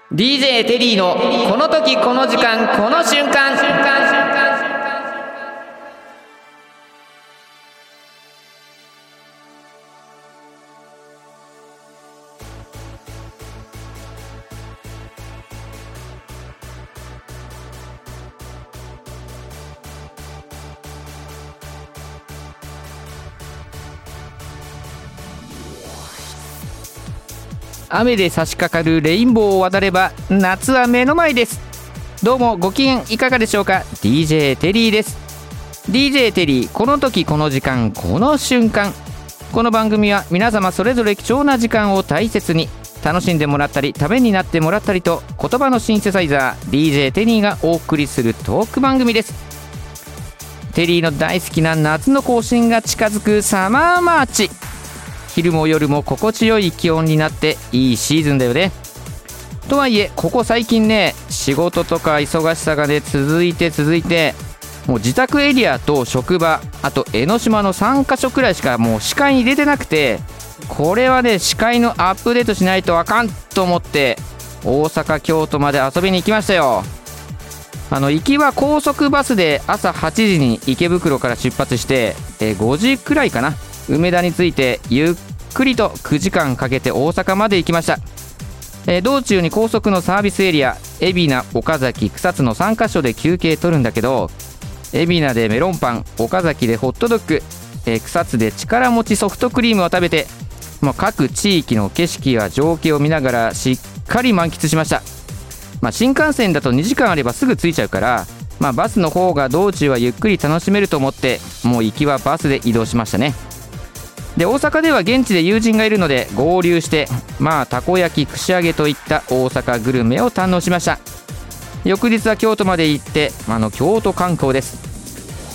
DJ テリーのこの時この時間この瞬間。雨で差し掛かるレインボーを渡れば夏は目の前です。どうもご機嫌いかがでしょうか。 DJ テリーです。 DJ テリーこの時この時間この瞬間。この番組は皆様それぞれ貴重な時間を大切に楽しんでもらったりためになってもらったりと、言葉のシンセサイザー DJ テリーがお送りするトーク番組です。テリーの大好きな夏の更新が近づくサマーマーチ。昼も夜も心地よい気温になっていいシーズンだよね。とはいえここ最近ね、仕事とか忙しさがね続いてもう自宅エリアと職場、あと江ノ島の3カ所くらいしかもう視界に出てなくて、これはね視界のアップデートしないとあかんと思って大阪京都まで遊びに行きましたよ。行きは高速バスで朝8時に池袋から出発して、5時くらいかな梅田に着いてゆっくりと9時間かけて大阪まで行きました。道中に高速のサービスエリア海老名、岡崎、草津の3カ所で休憩取るんだけど、海老名でメロンパン、岡崎でホットドッグ、草津で力持ちソフトクリームを食べて、各地域の景色や情景を見ながらしっかり満喫しました。新幹線だと2時間あればすぐ着いちゃうから、バスの方が道中はゆっくり楽しめると思って、もう行きはバスで移動しましたね。で大阪では現地で友人がいるので合流して、たこ焼き、串揚げといった大阪グルメを堪能しました。翌日は京都まで行って京都観光です。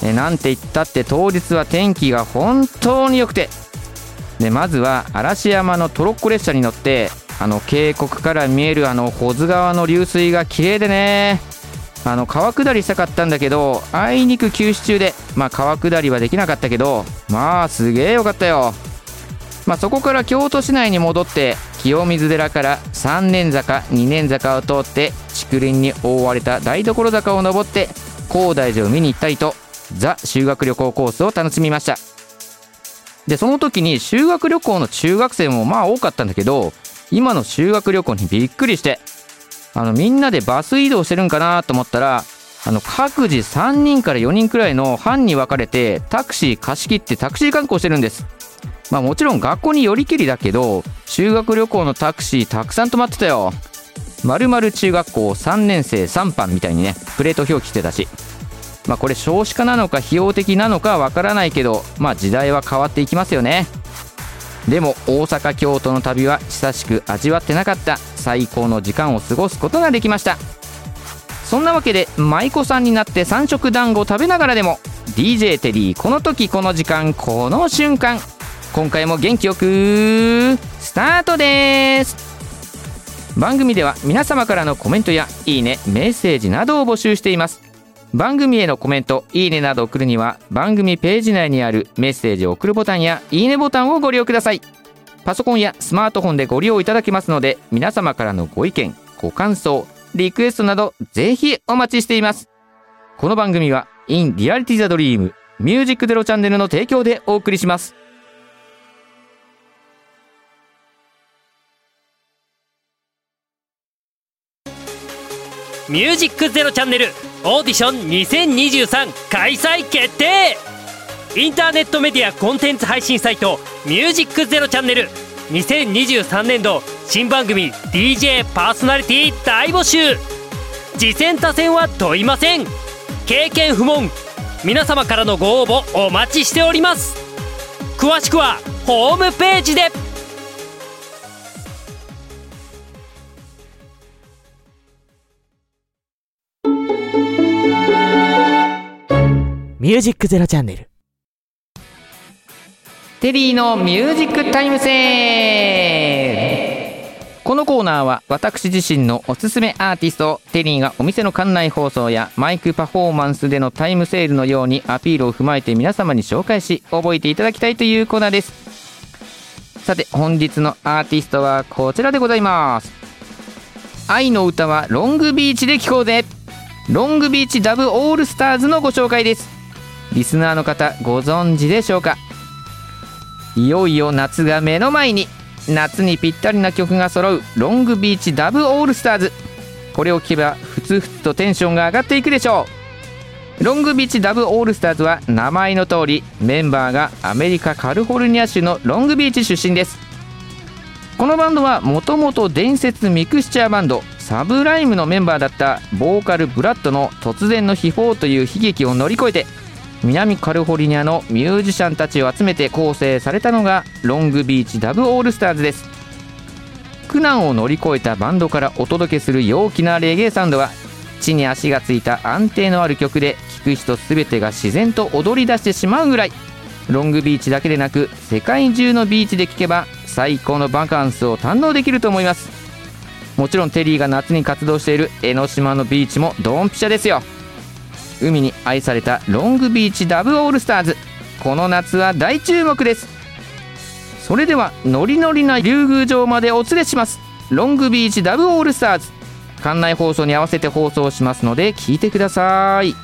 なんて言ったって当日は天気が本当に良くて、でまずは嵐山のトロッコ列車に乗って渓谷から見える保津川の流水が綺麗でね、川下りしたかったんだけどあいにく休止中で、川下りはできなかったけどすげえよかったよ。そこから京都市内に戻って清水寺から三年坂、二年坂を通って竹林に覆われた台所坂を登って高台寺を見に行ったりと、ザ修学旅行コースを楽しみました。でその時に修学旅行の中学生も多かったんだけど、今の修学旅行にびっくりして、みんなでバス移動してるんかなと思ったら、各自3人から4人くらいの班に分かれてタクシー貸し切ってタクシー観光してるんです。もちろん学校によりきりだけど修学旅行のタクシーたくさん止まってたよ。〇〇中学校3年生3班みたいにねプレート表記してたし、これ少子化なのか費用的なのかわからないけど、時代は変わっていきますよね。でも大阪京都の旅は久しく味わってなかった最高の時間を過ごすことができました。そんなわけで舞妓さんになって三色団子を食べながらでも DJ テリーこの時この時間この瞬間、今回も元気よくスタートです。番組では皆様からのコメントやいいね、メッセージなどを募集しています。番組へのコメント、いいねなどを送るには番組ページ内にあるメッセージを送るボタンやいいねボタンをご利用ください。パソコンやスマートフォンでご利用いただけますので、皆様からのご意見、ご感想、リクエストなどぜひお待ちしています。この番組は In Reality the Dream ミュージックゼロチャンネルの提供でお送りします。 ミュージックゼロチャンネルオーディション2023開催決定。インターネットメディアコンテンツ配信サイトミュージックゼロチャンネル2023年度新番組 DJ パーソナリティ大募集。次戦他戦は問いません。経験不問。皆様からのご応募お待ちしております。詳しくはホームページで。 ミュージックゼロチャンネルテリーのミュージックタイムセール。このコーナーは私自身のおすすめアーティストをテリーがお店の館内放送やマイクパフォーマンスでのタイムセールのようにアピールを踏まえて皆様に紹介し覚えていただきたいというコーナーです。さて本日のアーティストはこちらでございます。 愛の歌はロングビーチで聴こうぜ。ロングビーチダブオールスターズのご紹介です。リスナーの方ご存知でしょうか。いよいよ夏が目の前に。夏にぴったりな曲が揃うロングビーチダブオールスターズ。これを聴けばふつふつとテンションが上がっていくでしょう。ロングビーチダブオールスターズは名前の通りメンバーがアメリカカリフォルニア州のロングビーチ出身です。このバンドはもともと伝説ミクスチャーバンドサブライムのメンバーだったボーカルブラッドの突然の秘宝という悲劇を乗り越えて南カリフォルニアのミュージシャンたちを集めて構成されたのがロングビーチダブオールスターズです。苦難を乗り越えたバンドからお届けする陽気なレゲエサウンドは地に足がついた安定のある曲で聴く人全てが自然と踊り出してしまうぐらい、ロングビーチだけでなく世界中のビーチで聴けば最高のバカンスを堪能できると思います。もちろんテリーが夏に活動している江ノ島のビーチもドンピシャですよ。海に愛されたロングビーチダブオールスターズ、この夏は大注目です。それではノリノリな竜宮城までお連れします。ロングビーチダブオールスターズ、館内放送に合わせて放送しますので聞いてください。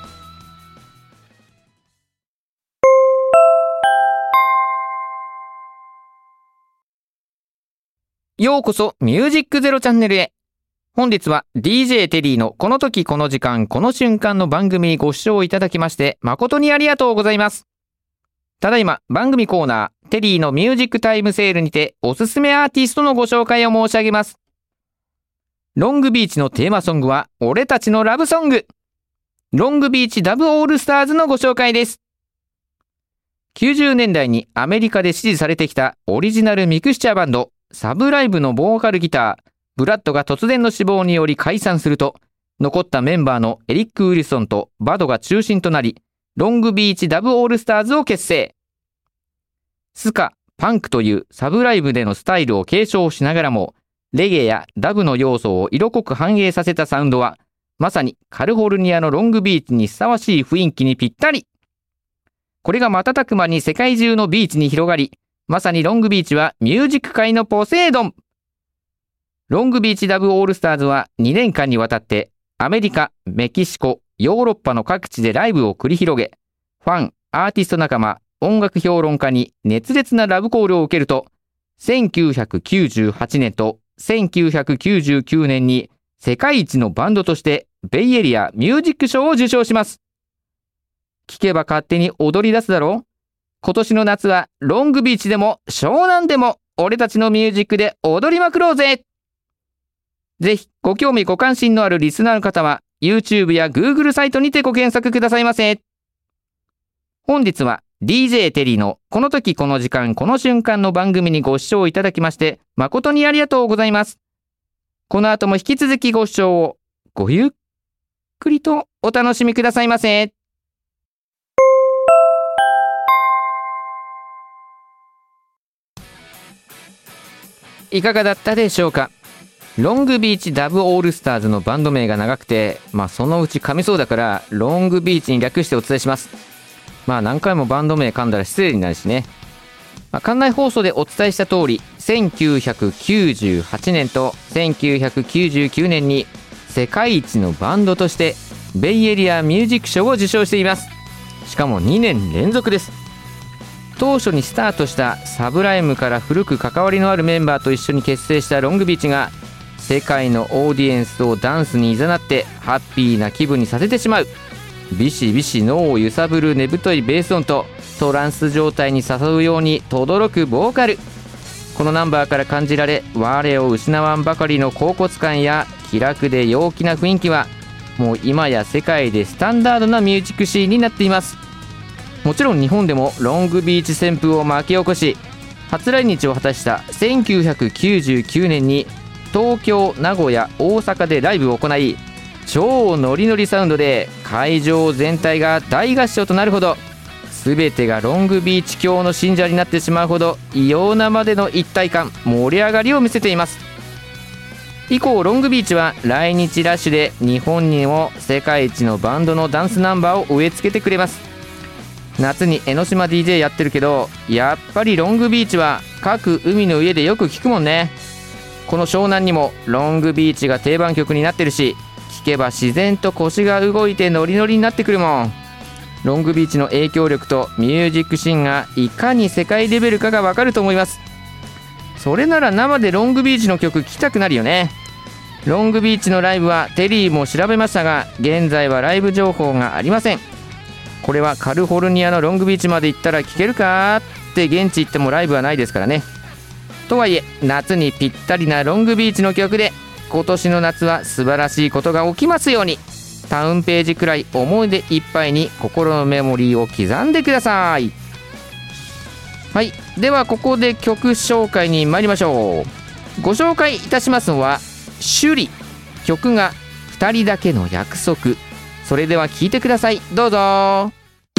ようこそミュージックゼロチャンネルへ。本日は DJ テリーのこの時この時間この瞬間の番組にご視聴いただきまして誠にありがとうございます。ただいま番組コーナーテリーのミュージックタイムセールにておすすめアーティストのご紹介を申し上げます。ロングビーチのテーマソングは俺たちのラブソング、ロングビーチダブオールスターズのご紹介です。90年代にアメリカで支持されてきたオリジナルミクスチャーバンドサブライブのボーカルギターブラッドが突然の死亡により解散すると、残ったメンバーのエリック・ウィルソンとバドが中心となりロングビーチダブオールスターズを結成。スカ、パンクというサブライブでのスタイルを継承しながらもレゲエやダブの要素を色濃く反映させたサウンドはまさにカリフォルニアのロングビーチにふさわしい雰囲気にぴったり。これが瞬く間に世界中のビーチに広がり、まさにロングビーチはミュージック界のポセイドン。ロングビーチダブオールスターズは2年間にわたってアメリカ、メキシコ、ヨーロッパの各地でライブを繰り広げ、ファン、アーティスト仲間、音楽評論家に熱烈なラブコールを受けると、1998年と1999年に世界一のバンドとしてベイエリアミュージック賞を受賞します。聴けば勝手に踊り出すだろう。今年の夏はロングビーチでも湘南でも俺たちのミュージックで踊りまくろうぜ。ぜひご興味ご関心のあるリスナーの方は YouTube や Google サイトにてご検索くださいませ。本日は DJ テリーのこの時この時間この瞬間の番組にご視聴いただきまして誠にありがとうございます。この後も引き続きご視聴をごゆっくりとお楽しみくださいませ。いかがだったでしょうか。ロングビーチダブオールスターズのバンド名が長くて、そのうち噛みそうだからロングビーチに略してお伝えします。何回もバンド名噛んだら失礼になるしね。館内放送でお伝えした通り、1998年と1999年に世界一のバンドとしてベイエリアミュージック賞を受賞しています。しかも2年連続です。当初にスタートしたサブライムから古く関わりのあるメンバーと一緒に結成したロングビーチが世界のオーディエンスをダンスに誘ってハッピーな気分にさせてしまう。ビシビシ脳を揺さぶるねぶといベース音とトランス状態に誘うように轟くボーカル。このナンバーから感じられ我を失わんばかりの恍惚感や気楽で陽気な雰囲気はもう今や世界でスタンダードなミュージックシーンになっています。もちろん日本でもロングビーチ旋風を巻き起こし初来日を果たした1999年に東京、名古屋、大阪でライブを行い超ノリノリサウンドで会場全体が大合唱となるほど全てがロングビーチ教の信者になってしまうほど異様なまでの一体感盛り上がりを見せています。以降ロングビーチは来日ラッシュで日本にも世界一のバンドのダンスナンバーを植え付けてくれます。夏に江ノ島 DJ やってるけどやっぱりロングビーチは各海の家でよく聞くもんね。 この湘南にもロングビーチが定番曲になってるし、聴けば自然と腰が動いてノリノリになってくるもん。ロングビーチの影響力とミュージックシーンがいかに世界レベルかがわかると思います。それなら生でロングビーチの曲聴きたくなるよね。ロングビーチのライブはテリーも調べましたが、現在はライブ情報がありません。これはカリフォルニアのロングビーチまで行ったら聴けるかって現地行ってもライブはないですからね。とはいえ夏にぴったりなロングビーチの曲で、今年の夏は素晴らしいことが起きますように。タウンページくらい思い出いっぱいに心のメモリーを刻んでください。はい、ではここで曲紹介に参りましょう。ご紹介いたしますのはシュリ、曲が2人だけの約束。それでは聴いてください。どうぞ。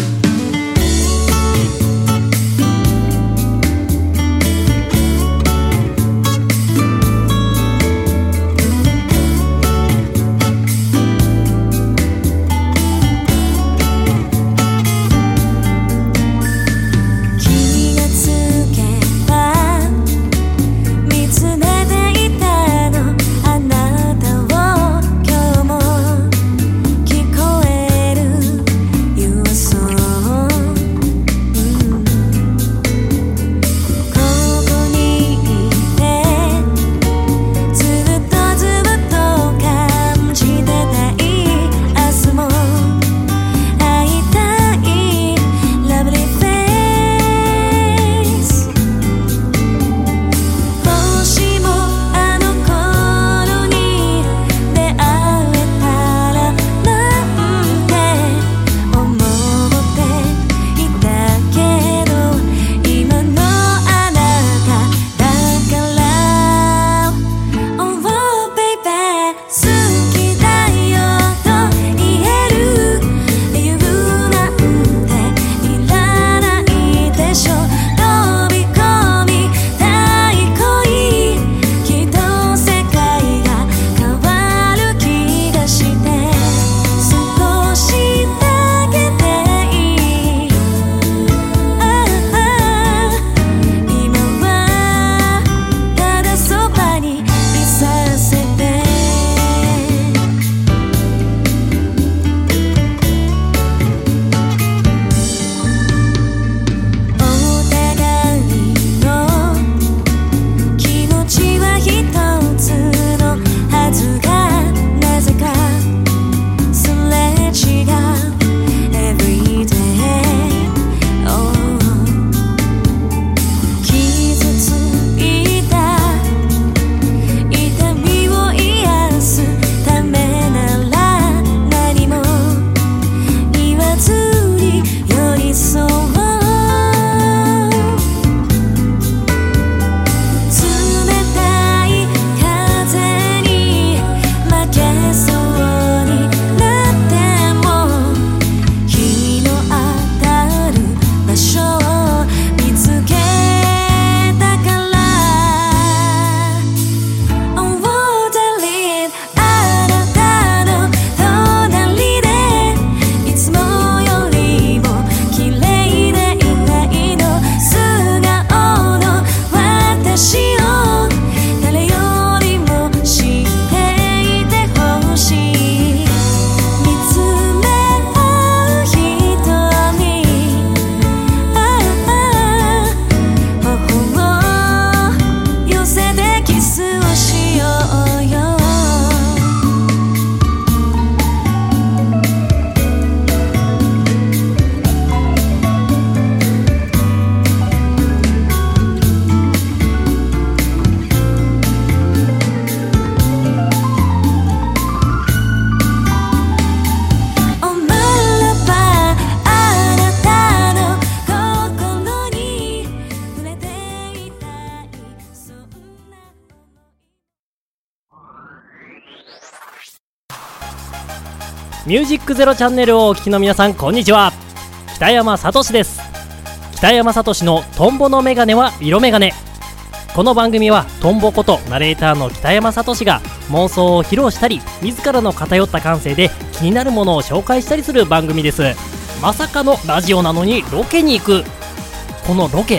ミュージックゼロチャンネルをお聞きの皆さん、こんにちは。北山さとしです。北山さとしのトンボのメガネは色メガネ。この番組はトンボことナレーターの北山さとしが妄想を披露したり、自らの偏った感性で気になるものを紹介したりする番組です。まさかのラジオなのにロケに行く。このロケ、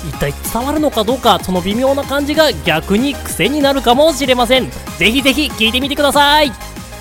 一体伝わるのかどうか、その微妙な感じが逆に癖になるかもしれません。ぜひぜひ聞いてみてください。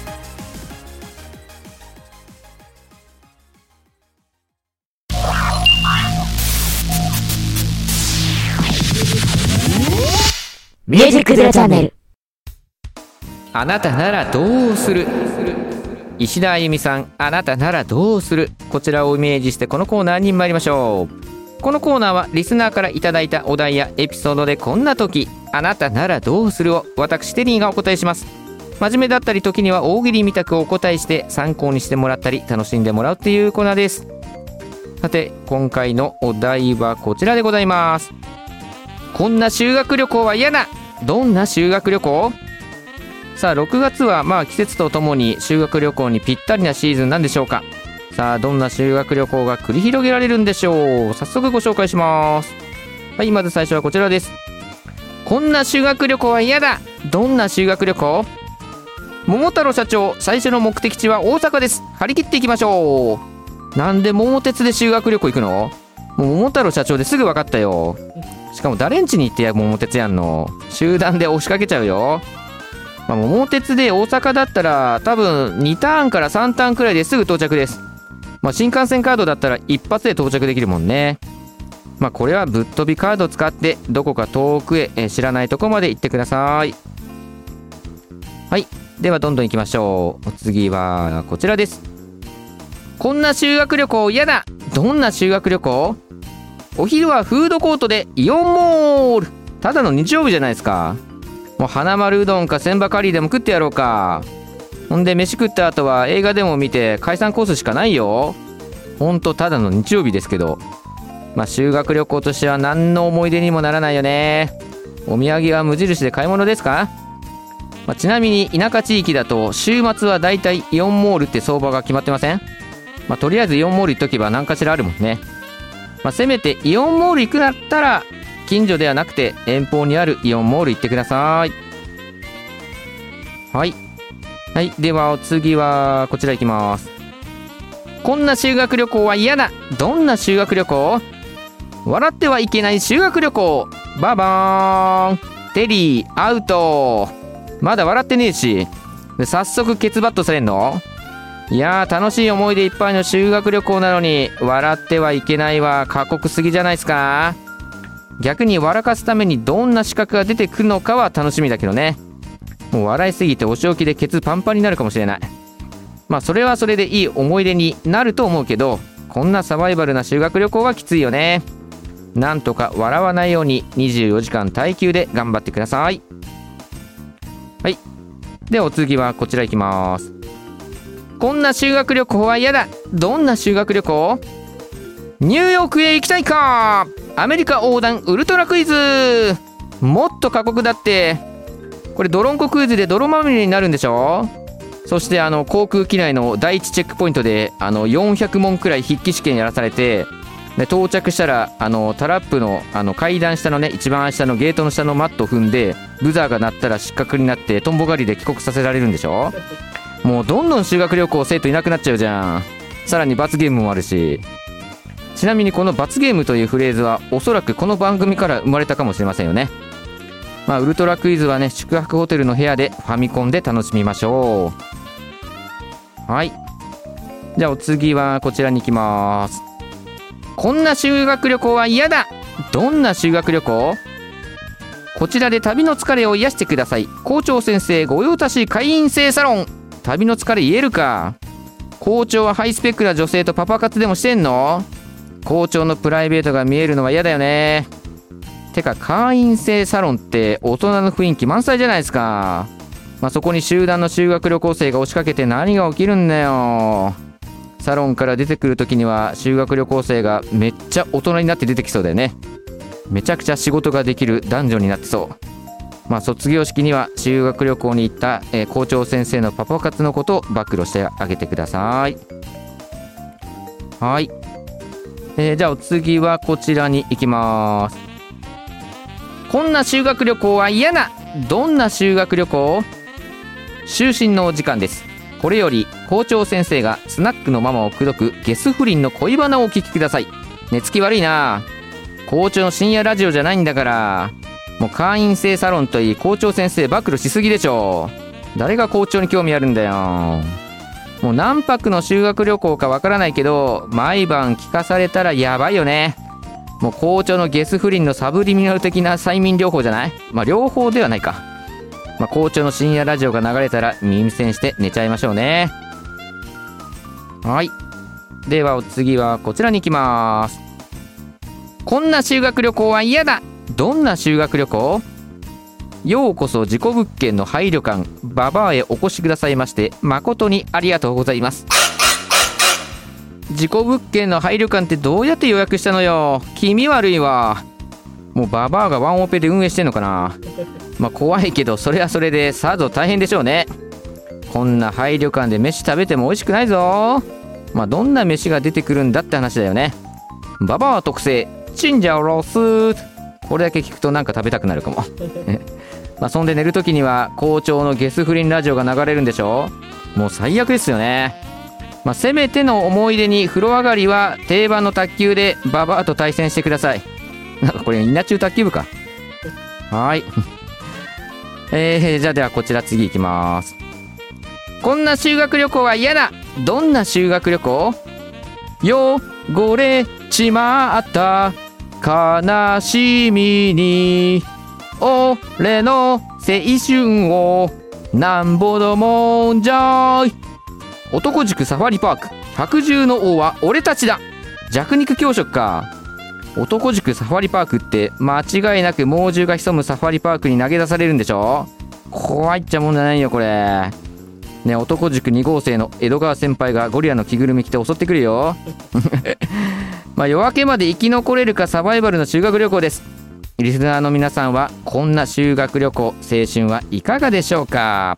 ミュージックゼロチャンネル。 あなたならどうする。石田あゆみさん、あなたならどうする。こちらをイメージしてこのコーナーに参りましょう。このコーナーはリスナーからいただいたお題やエピソードで、こんな時あなたならどうするを私テリーがお答えします。真面目だったり時には大喜利みたくお答えして参考にしてもらったり楽しんでもらうっていうコーナーです。さて今回のお題はこちらでございます。こんな修学旅行は嫌だ。どんな修学旅行。さあ6月は季節とともに修学旅行にぴったりなシーズンなんでしょうか。さあどんな修学旅行が繰り広げられるんでしょう。早速ご紹介します。はい、まず最初はこちらです。こんな修学旅行は嫌だ。どんな修学旅行。桃太郎社長、最初の目的地は大阪です。張り切っていきましょう。なんで桃鉄で修学旅行行くの。もう桃太郎社長ですぐ分かったよ。しかも誰ん家に行って桃鉄やんの。集団で押しかけちゃうよ。桃鉄で大阪だったら多分2ターンから3ターンくらいですぐ到着です。新幹線カードだったら一発で到着できるもんね。これはぶっ飛びカードを使ってどこか遠くへ、知らないとこまで行ってください。はい、ではどんどん行きましょう。お次はこちらです。こんな修学旅行嫌だ。どんな修学旅行。お昼はフードコートでイオンモール。ただの日曜日じゃないですか。もう花丸うどんか千葉カリーでも食ってやろうか。ほんで飯食った後は映画でも見て解散コースしかないよ。ほんとただの日曜日ですけど、修学旅行としては何の思い出にもならないよね。お土産は無印で買い物ですか。ちなみに田舎地域だと週末はだいたいイオンモールって相場が決まってません。とりあえずイオンモール行っとけば何かしらあるもんね。せめてイオンモール行くだったら近所ではなくて遠方にあるイオンモール行ってください。はい、ではお次はこちら行きます。こんな修学旅行は嫌だ。どんな修学旅行。笑ってはいけない修学旅行。ババーン。テリーアウト。まだ笑ってねえし。早速ケツバットされんの。いやー楽しい思い出いっぱいの修学旅行なのに笑ってはいけないは過酷すぎじゃないですか。逆に笑かすためにどんな資格が出てくるのかは楽しみだけどね。もう笑いすぎてお仕置きでケツパンパンになるかもしれない。それはそれでいい思い出になると思うけど、こんなサバイバルな修学旅行はきついよね。なんとか笑わないように24時間耐久で頑張ってください。はい、ではお次はこちら行きます。こんな修学旅行は嫌だ。どんな修学旅行。ニューヨークへ行きたいか。アメリカ横断ウルトラクイズ。もっと過酷だって。これ泥んこクイズで泥まみれになるんでしょ。そして航空機内の第一チェックポイントで400問くらい筆記試験やらされて、で到着したらタラップの階段下のね一番下のゲートの下のマットを踏んでブザーが鳴ったら失格になってトンボ狩りで帰国させられるんでしょ。もうどんどん修学旅行生徒いなくなっちゃうじゃん。さらに罰ゲームもあるし。ちなみにこの罰ゲームというフレーズはおそらくこの番組から生まれたかもしれませんよね。ウルトラクイズはね宿泊ホテルの部屋でファミコンで楽しみましょう。はい、じゃあお次はこちらに行きます。こんな修学旅行は嫌だ。どんな修学旅行。こちらで旅の疲れを癒してください。校長先生御用達会員制サロン。旅の疲れ癒えるか。校長はハイスペックな女性とパパ活でもしてんの。校長のプライベートが見えるのは嫌だよね。てか会員制サロンって大人の雰囲気満載じゃないですか。そこに集団の修学旅行生が押しかけて何が起きるんだよ。サロンから出てくる時には修学旅行生がめっちゃ大人になって出てきそうだよね。めちゃくちゃ仕事ができる男女になってそう。卒業式には修学旅行に行った、校長先生のパパ活のことを暴露してあげてください。はい、じゃあお次はこちらに行きます。こんな修学旅行は嫌だ。どんな修学旅行。就寝のお時間です。これより校長先生がスナックのママを口説くゲス不倫の恋バナをお聞きください。寝つき悪いな。 校長の深夜ラジオじゃないんだから。もう会員制サロンといい校長先生暴露しすぎでしょ。誰が校長に興味あるんだよ。もう何泊の修学旅行かわからないけど毎晩聞かされたらやばいよね。もう校長のゲス不倫のサブリミナル的な催眠療法じゃない？両方ではないか。校長の深夜ラジオが流れたら耳栓して寝ちゃいましょうね。はい、ではお次はこちらに行きます。こんな修学旅行は嫌だ。どんな修学旅行？ようこそ事故物件の配慮館ババアへお越しくださいまして誠にありがとうございます。事故物件の配慮館ってどうやって予約したのよ。気味悪いわ。もうババアがワンオペで運営してんのかな。怖いけどそれはそれでさぞ大変でしょうね。こんな配慮館で飯食べても美味しくないぞ。どんな飯が出てくるんだって話だよね。ババア特製チンジャオロス。これだけ聞くとなんか食べたくなるかも。そんで寝るときには校長のゲス不倫ラジオが流れるんでしょ。もう最悪ですよね。せめての思い出に風呂上がりは定番の卓球でババアと対戦してください。なんかこれ稲中卓球部か。はい。じゃあではこちら次行きます。こんな修学旅行は嫌だ。どんな修学旅行？汚れちまった悲しみに俺の青春をなんぼどもんじゃい。男塾サファリパーク百獣の王は俺たちだ。弱肉強食か。男塾サファリパークって間違いなく猛獣が潜むサファリパークに投げ出されるんでしょ。怖いっちゃもんじゃないよこれね。男塾2号生の江戸川先輩がゴリラの着ぐるみ着て襲ってくるよ。夜明けまで生き残れるかサバイバルの修学旅行です。リスナーの皆さんはこんな修学旅行青春はいかがでしょうか。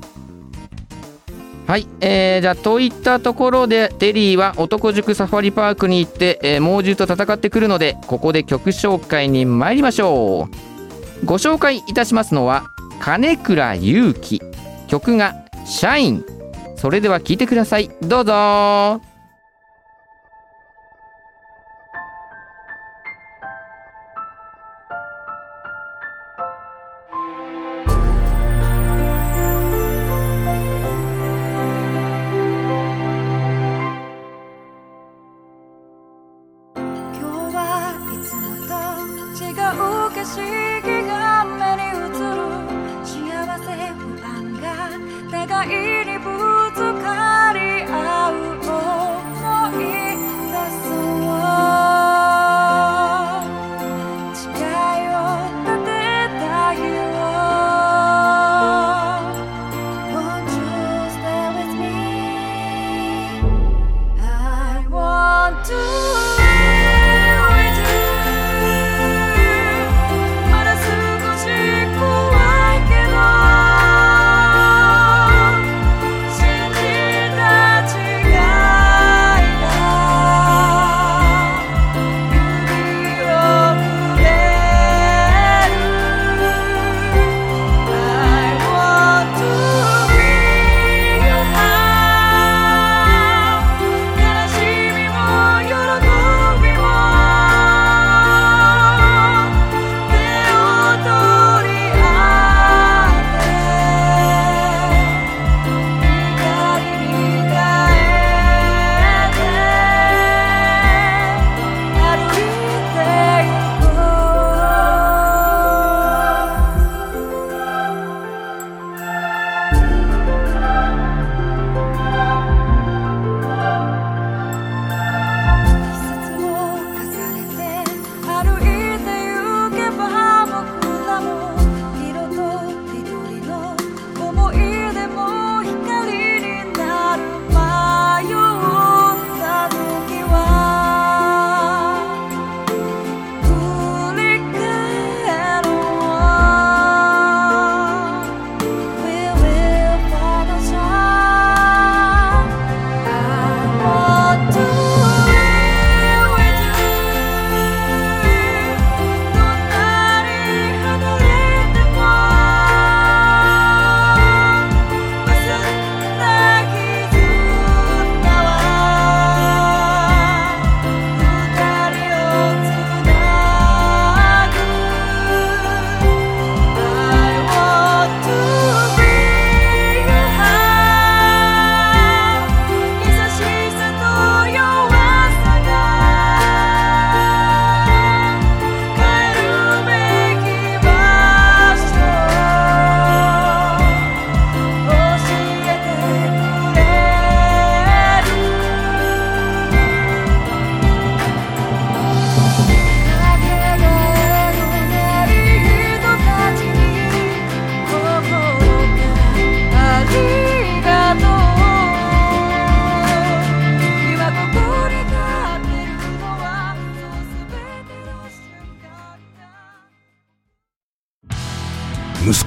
はい、じゃあといったところでテリーは男塾サファリパークに行って、猛獣と戦ってくるのでここで曲紹介に参りましょう。ご紹介いたしますのは金倉優希、曲がシャイン。それでは聴いてください。どうぞ。 「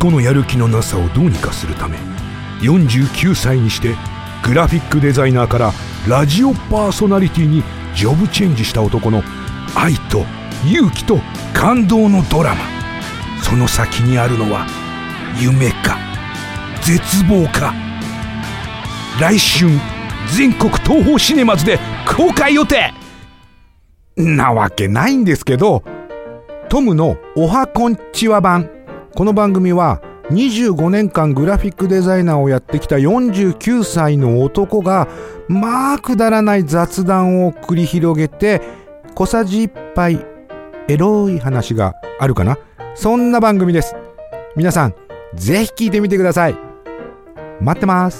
子のやる気のなさをどうにかするため、49歳にしてグラフィックデザイナーからラジオパーソナリティにジョブチェンジした男の愛と勇気と感動のドラマ。その先にあるのは夢か絶望か。来春全国東宝シネマズで公開予定なわけないんですけど、トムのおはこんちわ版。この番組は25年間グラフィックデザイナーをやってきた49歳の男がまあくだらない雑談を繰り広げて、小さじ1杯エロい話があるかな、そんな番組です。皆さんぜひ聞いてみてください。待ってます。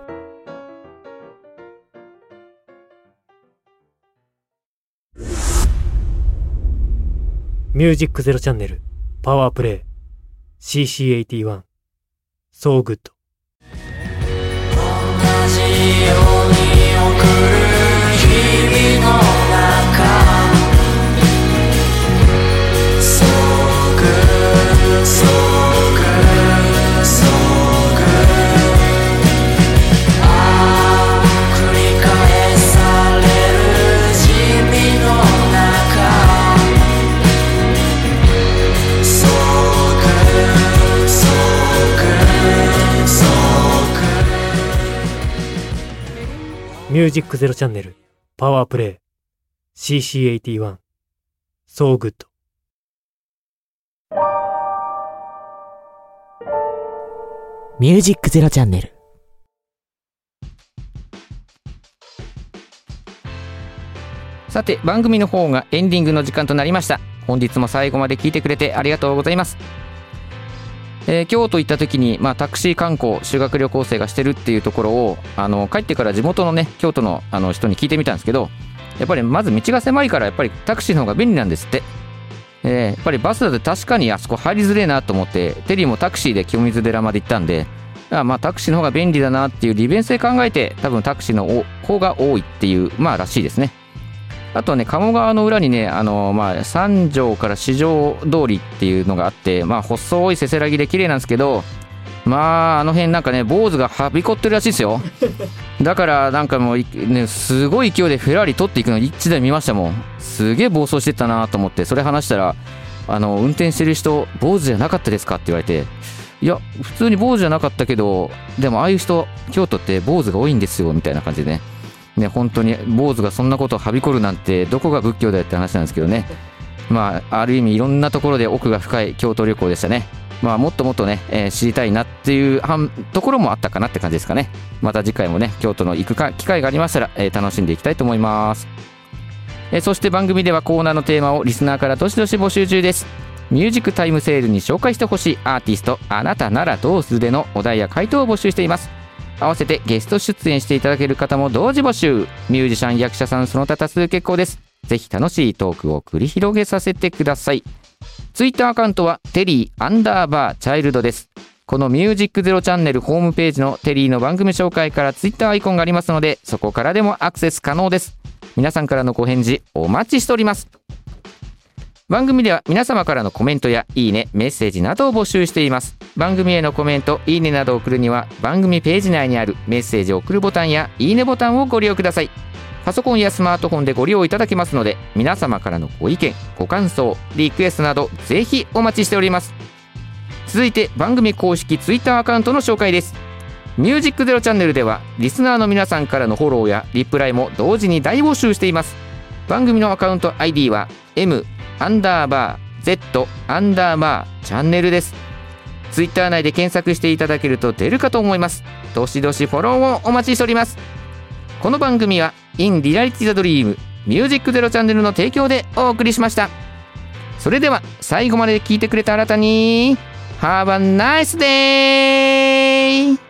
ミュージックゼロチャンネルパワープレイ CC81 So Good。 同じように送る日々の中 So good, so good, so good。 ああ繰り返される日々の中 So good, so good, so good。 ミュージックゼロチャンネルパワープレイ CC81 So Good。 ミュージックゼロチャンネル。 さて番組の方がエンディングの時間となりました。本日も最後まで聞いてくれてありがとうございます。京都行った時に、タクシー観光修学旅行生がしてるっていうところを帰ってから地元のね京都の人に聞いてみたんですけど、やっぱりまず道が狭いからやっぱりタクシーの方が便利なんですって。やっぱりバスだと確かにあそこ入りづれえなと思って、テリーもタクシーで清水寺まで行ったんで、タクシーの方が便利だなっていう利便性考えて多分タクシーの方が多いっていうらしいですね。あとはね鴨川の裏にね三条から四条通りっていうのがあって、細いせせらぎで綺麗なんですけど、あの辺なんかね坊主がはびこってるらしいですよ。だからなんかもうねすごい勢いでフェラーリ取っていくの一台見ましたもん。すげえ暴走してったなと思って、それ話したら運転してる人坊主じゃなかったですかって言われて、いや普通に坊主じゃなかったけど、でもああいう人京都って坊主が多いんですよみたいな感じでね、本当に坊主がそんなことをはびこるなんてどこが仏教だよって話なんですけどね。ある意味いろんなところで奥が深い京都旅行でしたね。もっともっとね、知りたいなっていうところもあったかなって感じですかね。また次回もね京都の行く機会がありましたら、楽しんでいきたいと思います。そして番組ではコーナーのテーマをリスナーからどしどし募集中です。ミュージックタイムセールに紹介してほしいアーティスト、あなたならどうするでのお題や回答を募集しています。合わせてゲスト出演していただける方も同時募集。ミュージシャン役者さんその他多数結構です。ぜひ楽しいトークを繰り広げさせてください。ツイッターアカウントはテリー_チャイルドです。このミュージックゼロチャンネルホームページのテリーの番組紹介からツイッターアイコンがありますので、そこからでもアクセス可能です。皆さんからのご返事お待ちしております。番組では皆様からのコメントやいいね、メッセージなどを募集しています。番組へのコメント、いいねなどを送るには番組ページ内にあるメッセージを送るボタンやいいねボタンをご利用ください。パソコンやスマートフォンでご利用いただけますので、皆様からのご意見、ご感想、リクエストなどぜひお待ちしております。続いて番組公式ツイッターアカウントの紹介です。ミュージックゼロチャンネルではリスナーの皆さんからのフォローやリプライも同時に大募集しています。番組のアカウント ID は M_Z_チャンネルです。ツイッター内で検索していただけると出るかと思います。どしどしフォローをお待ちしております。この番組は In Reality the Dream ミュージックゼロチャンネルの提供でお送りしました。それでは最後まで聞いてくれたあなたに Have a nice day!